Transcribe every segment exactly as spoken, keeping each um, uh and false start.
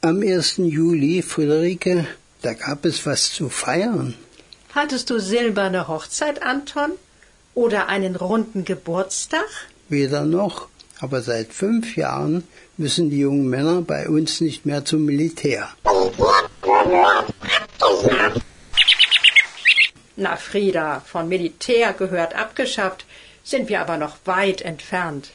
Am ersten Juli, Friederike, da gab es was zu feiern. Hattest du silberne Hochzeit, Anton? Oder einen runden Geburtstag? Weder noch, aber seit fünf Jahren müssen die jungen Männer bei uns nicht mehr zum Militär. Na Frieda, von Militär gehört abgeschafft, sind wir aber noch weit entfernt.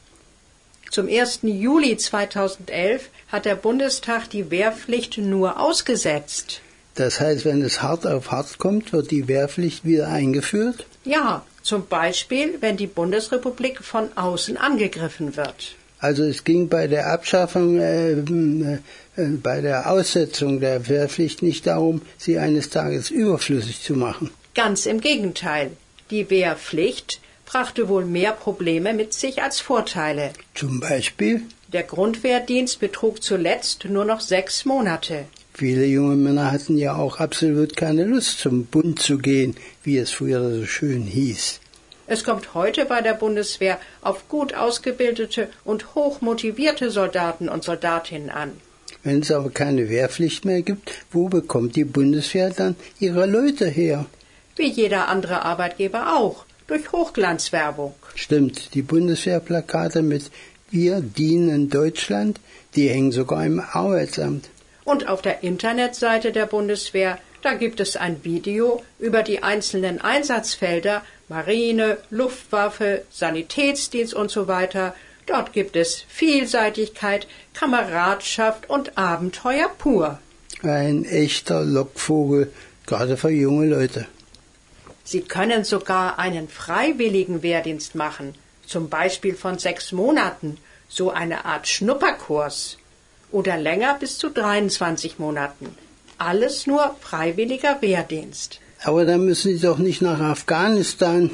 Zum ersten Juli zweitausendelf hat der Bundestag die Wehrpflicht nur ausgesetzt. Das heißt, wenn es hart auf hart kommt, wird die Wehrpflicht wieder eingeführt? Ja, zum Beispiel, wenn die Bundesrepublik von außen angegriffen wird. Also es ging bei der Abschaffung, äh, äh, bei der Aussetzung der Wehrpflicht nicht darum, sie eines Tages überflüssig zu machen. Ganz im Gegenteil. Die Wehrpflicht brachte wohl mehr Probleme mit sich als Vorteile. Zum Beispiel? Der Grundwehrdienst betrug zuletzt nur noch sechs Monate. Viele junge Männer hatten ja auch absolut keine Lust, zum Bund zu gehen, wie es früher so schön hieß. Es kommt heute bei der Bundeswehr auf gut ausgebildete und hochmotivierte Soldaten und Soldatinnen an. Wenn es aber keine Wehrpflicht mehr gibt, wo bekommt die Bundeswehr dann ihre Leute her? Wie jeder andere Arbeitgeber auch. Durch Hochglanzwerbung. Stimmt, die Bundeswehrplakate mit Wir dienen Deutschland, die hängen sogar im Arbeitsamt. Und auf der Internetseite der Bundeswehr, da gibt es ein Video über die einzelnen Einsatzfelder, Marine, Luftwaffe, Sanitätsdienst und so weiter. Dort gibt es Vielseitigkeit, Kameradschaft und Abenteuer pur. Ein echter Lockvogel, gerade für junge Leute. Sie können sogar einen freiwilligen Wehrdienst machen, zum Beispiel von sechs Monaten, so eine Art Schnupperkurs. Oder länger bis zu dreiundzwanzig Monaten. Alles nur freiwilliger Wehrdienst. Aber dann müssen Sie doch nicht nach Afghanistan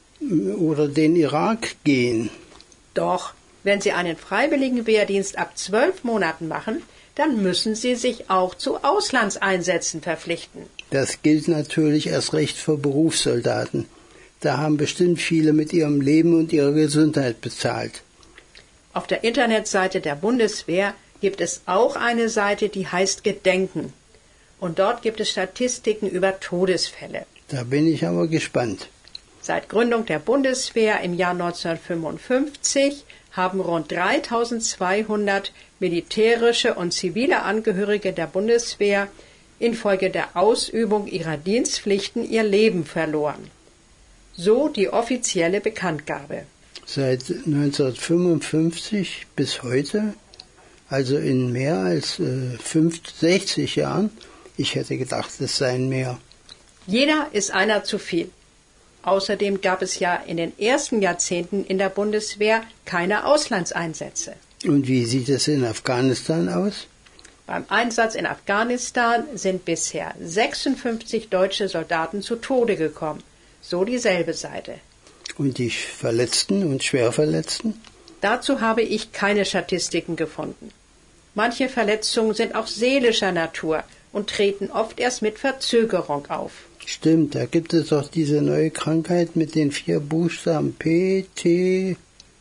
oder den Irak gehen. Doch, wenn Sie einen freiwilligen Wehrdienst ab zwölf Monaten machen, dann müssen Sie sich auch zu Auslandseinsätzen verpflichten. Das gilt natürlich erst recht für Berufssoldaten. Da haben bestimmt viele mit ihrem Leben und ihrer Gesundheit bezahlt. Auf der Internetseite der Bundeswehr gibt es auch eine Seite, die heißt Gedenken. Und dort gibt es Statistiken über Todesfälle. Da bin ich aber gespannt. Seit Gründung der Bundeswehr im Jahr neunzehnhundertfünfundfünfzig haben rund dreitausendzweihundert militärische und zivile Angehörige der Bundeswehr infolge der Ausübung ihrer Dienstpflichten ihr Leben verloren. So die offizielle Bekanntgabe. Seit neunzehnhundertfünfundfünfzig bis heute, also in mehr als äh, sechzig Jahren, ich hätte gedacht, es seien mehr. Jeder ist einer zu viel. Außerdem gab es ja in den ersten Jahrzehnten in der Bundeswehr keine Auslandseinsätze. Und wie sieht es in Afghanistan aus? Beim Einsatz in Afghanistan sind bisher sechsundfünfzig deutsche Soldaten zu Tode gekommen. So dieselbe Seite. Und die Verletzten und Schwerverletzten? Dazu habe ich keine Statistiken gefunden. Manche Verletzungen sind auch seelischer Natur und treten oft erst mit Verzögerung auf. Stimmt, da gibt es doch diese neue Krankheit mit den vier Buchstaben P, T,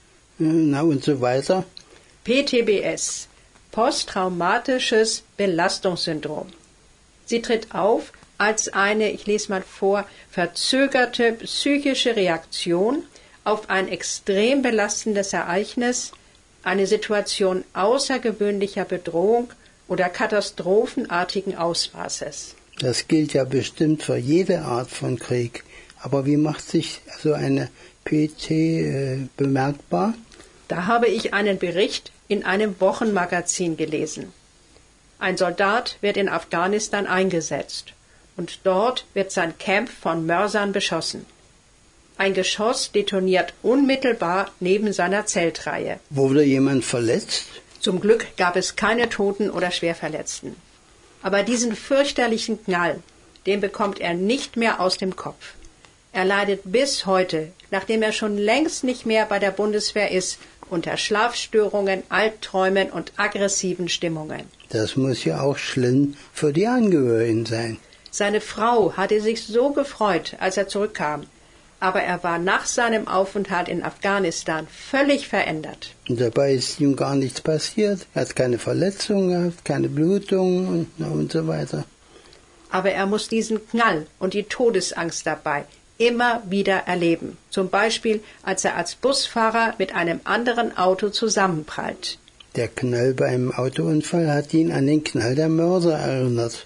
na und so weiter. P T B S, posttraumatisches Belastungssyndrom. Sie tritt auf als eine, ich lese mal vor, verzögerte psychische Reaktion auf ein extrem belastendes Ereignis, eine Situation außergewöhnlicher Bedrohung oder katastrophenartigen Ausmaßes. Das gilt ja bestimmt für jede Art von Krieg. Aber wie macht sich so eine P T äh, bemerkbar? Da habe ich einen Bericht in einem Wochenmagazin gelesen. Ein Soldat wird in Afghanistan eingesetzt und dort wird sein Camp von Mörsern beschossen. Ein Geschoss detoniert unmittelbar neben seiner Zeltreihe. Wurde jemand verletzt? Zum Glück gab es keine Toten oder Schwerverletzten. Aber diesen fürchterlichen Knall, den bekommt er nicht mehr aus dem Kopf. Er leidet bis heute, nachdem er schon längst nicht mehr bei der Bundeswehr ist, unter Schlafstörungen, Albträumen und aggressiven Stimmungen. Das muss ja auch schlimm für die Angehörigen sein. Seine Frau hatte sich so gefreut, als er zurückkam. Aber er war nach seinem Aufenthalt in Afghanistan völlig verändert. Und dabei ist ihm gar nichts passiert. Er hat keine Verletzungen gehabt, keine Blutungen und, und so weiter. Aber er muss diesen Knall und die Todesangst dabei immer wieder erleben. Zum Beispiel, als er als Busfahrer mit einem anderen Auto zusammenprallt. Der Knall beim Autounfall hat ihn an den Knall der Mörser erinnert.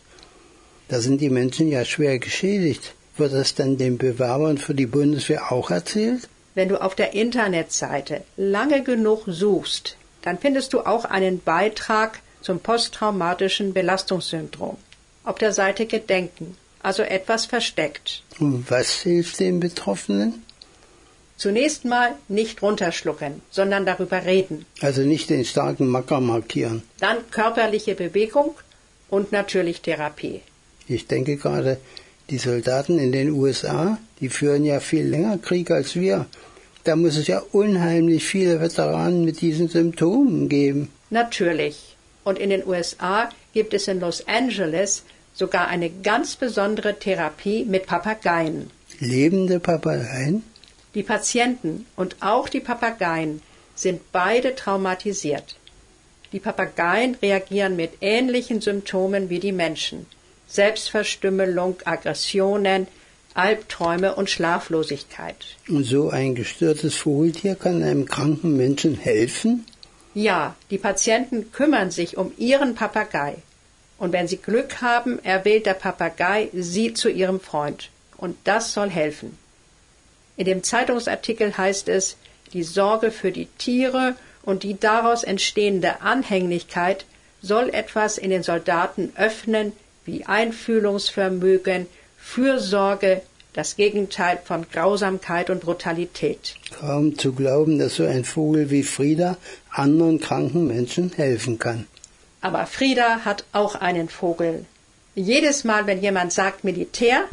Da sind die Menschen ja schwer geschädigt. Wird das dann den Bewerbern für die Bundeswehr auch erzählt? Wenn du auf der Internetseite lange genug suchst, dann findest du auch einen Beitrag zum posttraumatischen Belastungssyndrom. Auf der Seite Gedenken, also etwas versteckt. Und was hilft den Betroffenen? Zunächst mal nicht runterschlucken, sondern darüber reden. Also nicht den starken Macker markieren. Dann körperliche Bewegung und natürlich Therapie. Ich denke gerade, die Soldaten in den U S A, die führen ja viel länger Krieg als wir. Da muss es ja unheimlich viele Veteranen mit diesen Symptomen geben. Natürlich. Und in den U S A gibt es in Los Angeles sogar eine ganz besondere Therapie mit Papageien. Lebende Papageien? Die Patienten und auch die Papageien sind beide traumatisiert. Die Papageien reagieren mit ähnlichen Symptomen wie die Menschen. Selbstverstümmelung, Aggressionen, Albträume und Schlaflosigkeit. Und so ein gestörtes Vogeltier kann einem kranken Menschen helfen? Ja, die Patienten kümmern sich um ihren Papagei. Und wenn sie Glück haben, erwählt der Papagei sie zu ihrem Freund. Und das soll helfen. In dem Zeitungsartikel heißt es, die Sorge für die Tiere und die daraus entstehende Anhänglichkeit soll etwas in den Soldaten öffnen, wie Einfühlungsvermögen, Fürsorge, das Gegenteil von Grausamkeit und Brutalität. Kaum zu glauben, dass so ein Vogel wie Frieda anderen kranken Menschen helfen kann. Aber Frieda hat auch einen Vogel. Jedes Mal, wenn jemand sagt Militär,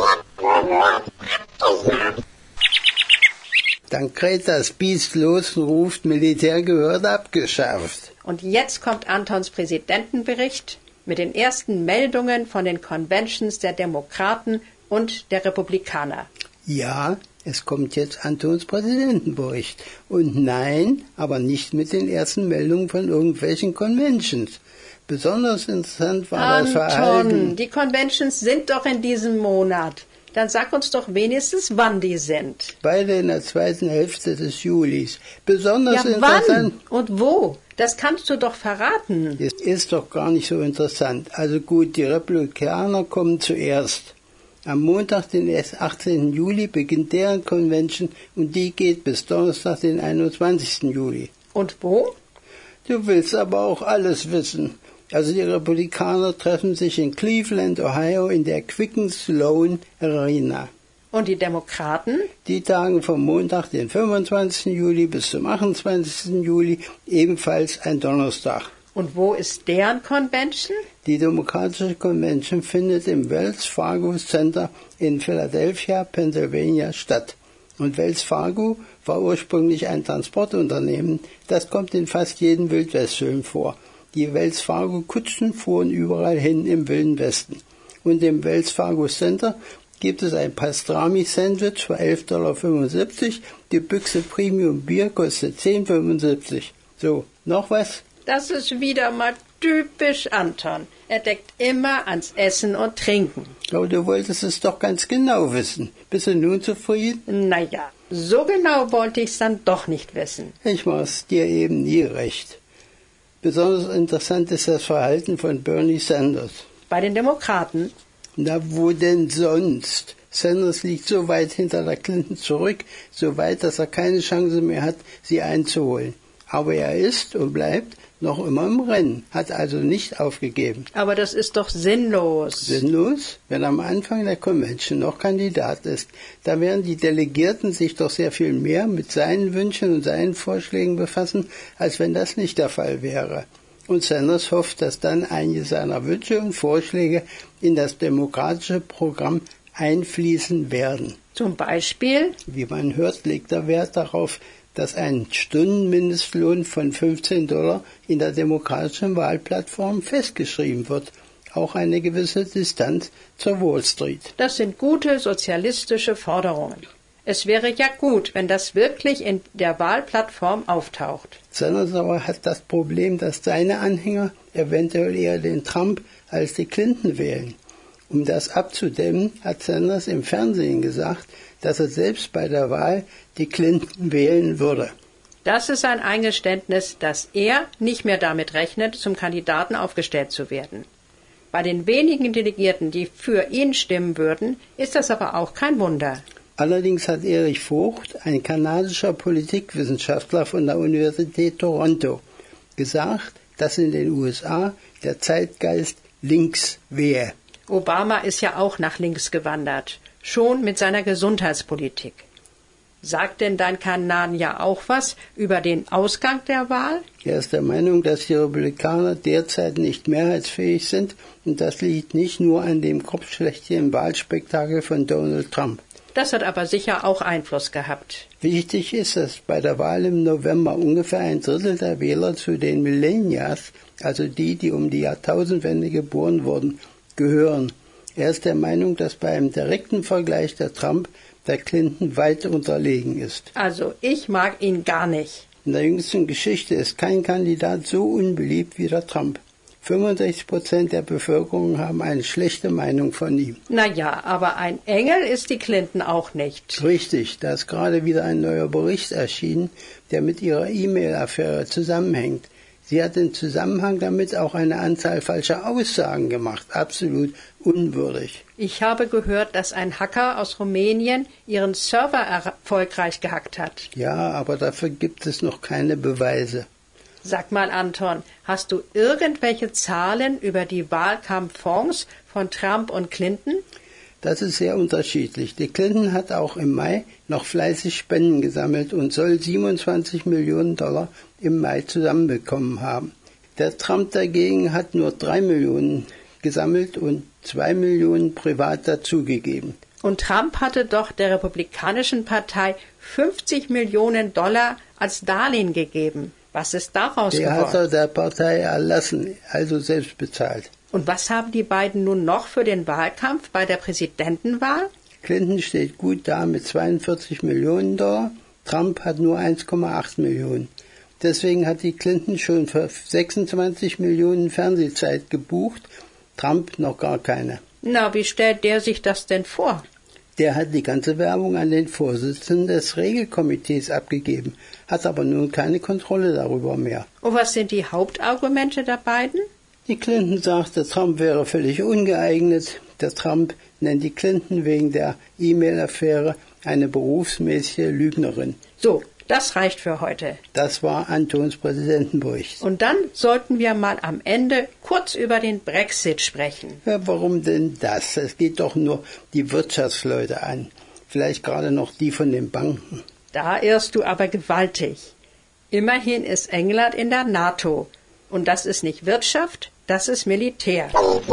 dann kräht das Biest los und ruft, Militär gehört abgeschafft. Und jetzt kommt Antons Präsidentenbericht mit den ersten Meldungen von den Conventions der Demokraten und der Republikaner. Ja, es kommt jetzt Antons Präsidentenbericht. Und nein, aber nicht mit den ersten Meldungen von irgendwelchen Conventions. Besonders interessant war Anton, das Verhalten. Die Conventions sind doch in diesem Monat. Dann sag uns doch wenigstens, wann die sind. Beide in der zweiten Hälfte des Julis. Besonders ja, interessant. Wann und wo? Das kannst du doch verraten. Das ist doch gar nicht so interessant. Also gut, die Republikaner kommen zuerst. Am Montag, den achtzehnten Juli, beginnt deren Convention und die geht bis Donnerstag, den einundzwanzigsten Juli. Und wo? Du willst aber auch alles wissen. Also die Republikaner treffen sich in Cleveland, Ohio, in der Quicken Sloan Arena. Und die Demokraten? Die tagen vom Montag, den fünfundzwanzigsten Juli bis zum achtundzwanzigsten Juli, ebenfalls ein Donnerstag. Und wo ist deren Convention? Die Demokratische Convention findet im Wells Fargo Center in Philadelphia, Pennsylvania statt. Und Wells Fargo war ursprünglich ein Transportunternehmen, das kommt in fast jedem Wildwestfilm vor. Die Wells Fargo Kutschen fuhren überall hin im Wilden Westen. Und im Wells Fargo Center gibt es ein Pastrami-Sandwich für elf Komma fünfundsiebzig Dollar. Die Büchse Premium Bier kostet zehn Komma fünfundsiebzig. So, noch was? Das ist wieder mal typisch Anton. Er denkt immer ans Essen und Trinken. Aber du wolltest es doch ganz genau wissen. Bist du nun zufrieden? Naja, so genau wollte ich's dann doch nicht wissen. Ich mach's dir eben nie recht. Besonders interessant ist das Verhalten von Bernie Sanders. Bei den Demokraten? Na, wo denn sonst? Sanders liegt so weit hinter der Clinton zurück, so weit, dass er keine Chance mehr hat, sie einzuholen. Aber er ist und bleibt noch immer im Rennen, hat also nicht aufgegeben. Aber das ist doch sinnlos. Sinnlos? Wenn er am Anfang der Convention noch Kandidat ist, da werden die Delegierten sich doch sehr viel mehr mit seinen Wünschen und seinen Vorschlägen befassen, als wenn das nicht der Fall wäre. Und Sanders hofft, dass dann einige seiner Wünsche und Vorschläge in das demokratische Programm einfließen werden. Zum Beispiel? Wie man hört, legt er Wert darauf, dass ein Stundenmindestlohn von fünfzehn Dollar in der demokratischen Wahlplattform festgeschrieben wird. Auch eine gewisse Distanz zur Wall Street. Das sind gute sozialistische Forderungen. Es wäre ja gut, wenn das wirklich in der Wahlplattform auftaucht. Sanders aber hat das Problem, dass seine Anhänger eventuell eher den Trump als die Clinton wählen. Um das abzudämmen, hat Sanders im Fernsehen gesagt, dass er selbst bei der Wahl die Clinton wählen würde. Das ist ein Eingeständnis, dass er nicht mehr damit rechnet, zum Kandidaten aufgestellt zu werden. Bei den wenigen Delegierten, die für ihn stimmen würden, ist das aber auch kein Wunder. Allerdings hat Erich Vogt, ein kanadischer Politikwissenschaftler von der Universität Toronto, gesagt, dass in den U S A der Zeitgeist links wäre. Obama ist ja auch nach links gewandert, schon mit seiner Gesundheitspolitik. Sagt denn dein Kanadier auch was über den Ausgang der Wahl? Er ist der Meinung, dass die Republikaner derzeit nicht mehrheitsfähig sind, und das liegt nicht nur an dem kopfschlechten Wahlspektakel von Donald Trump. Das hat aber sicher auch Einfluss gehabt. Wichtig ist, dass bei der Wahl im November ungefähr ein Drittel der Wähler zu den Millennials, also die, die um die Jahrtausendwende geboren wurden, gehören. Er ist der Meinung, dass bei einem direkten Vergleich der Trump der Clinton weit unterlegen ist. Also ich mag ihn gar nicht. In der jüngsten Geschichte ist kein Kandidat so unbeliebt wie der Trump. fünfundsechzig Prozent der Bevölkerung haben eine schlechte Meinung von ihm. Naja, aber ein Engel ist die Clinton auch nicht. Richtig, da ist gerade wieder ein neuer Bericht erschienen, der mit ihrer E-Mail-Affäre zusammenhängt. Sie hat im Zusammenhang damit auch eine Anzahl falscher Aussagen gemacht. Absolut unwürdig. Ich habe gehört, dass ein Hacker aus Rumänien ihren Server erfolgreich gehackt hat. Ja, aber dafür gibt es noch keine Beweise. Sag mal, Anton, hast du irgendwelche Zahlen über die Wahlkampffonds von Trump und Clinton? Das ist sehr unterschiedlich. Die Clinton hat auch im Mai noch fleißig Spenden gesammelt und soll siebenundzwanzig Millionen Dollar im Mai zusammenbekommen haben. Der Trump dagegen hat nur drei Millionen gesammelt und zwei Millionen privat dazugegeben. Und Trump hatte doch der Republikanischen Partei fünfzig Millionen Dollar als Darlehen gegeben. Was ist daraus geworden? Der hat er der Partei erlassen, also selbst bezahlt. Und was haben die beiden nun noch für den Wahlkampf bei der Präsidentenwahl? Clinton steht gut da mit zweiundvierzig Millionen Dollar, Trump hat nur eins Komma acht Millionen. Deswegen hat die Clinton schon für sechsundzwanzig Millionen Fernsehzeit gebucht, Trump noch gar keine. Na, wie stellt der sich das denn vor? Der hat die ganze Werbung an den Vorsitzenden des Regelkomitees abgegeben, hat aber nun keine Kontrolle darüber mehr. Und was sind die Hauptargumente der beiden? Die Clinton sagt, der Trump wäre völlig ungeeignet. Der Trump nennt die Clinton wegen der E-Mail-Affäre eine berufsmäßige Lügnerin. So, das reicht für heute. Das war Antons Präsidentenbericht. Und dann sollten wir mal am Ende kurz über den Brexit sprechen. Ja, warum denn das? Es geht doch nur die Wirtschaftsleute an. Vielleicht gerade noch die von den Banken. Da irrst du aber gewaltig. Immerhin ist England in der NATO. Und das ist nicht Wirtschaft, das ist Militär.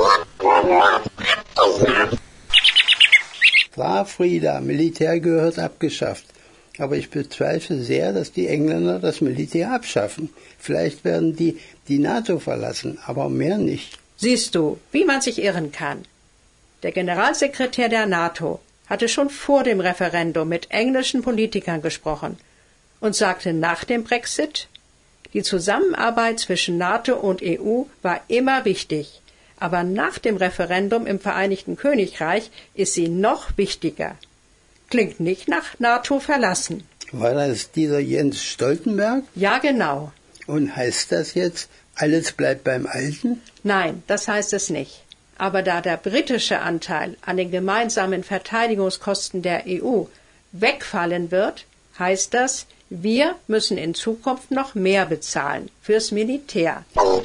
Klar, Frieda, Militär gehört abgeschafft. Aber ich bezweifle sehr, dass die Engländer das Militär abschaffen. Vielleicht werden die die NATO verlassen, aber mehr nicht. Siehst du, wie man sich irren kann. Der Generalsekretär der NATO hatte schon vor dem Referendum mit englischen Politikern gesprochen und sagte nach dem Brexit, die Zusammenarbeit zwischen NATO und E U war immer wichtig, aber nach dem Referendum im Vereinigten Königreich ist sie noch wichtiger. Klingt nicht nach NATO verlassen. War das dieser Jens Stoltenberg? Ja, genau. Und heißt das jetzt, alles bleibt beim Alten? Nein, das heißt es nicht. Aber da der britische Anteil an den gemeinsamen Verteidigungskosten der E U wegfallen wird, heißt das, wir müssen in Zukunft noch mehr bezahlen fürs Militär.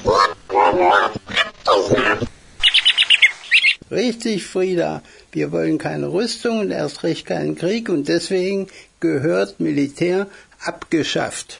Richtig, Frieda. Wir wollen keine Rüstung und erst recht keinen Krieg und deswegen gehört Militär abgeschafft.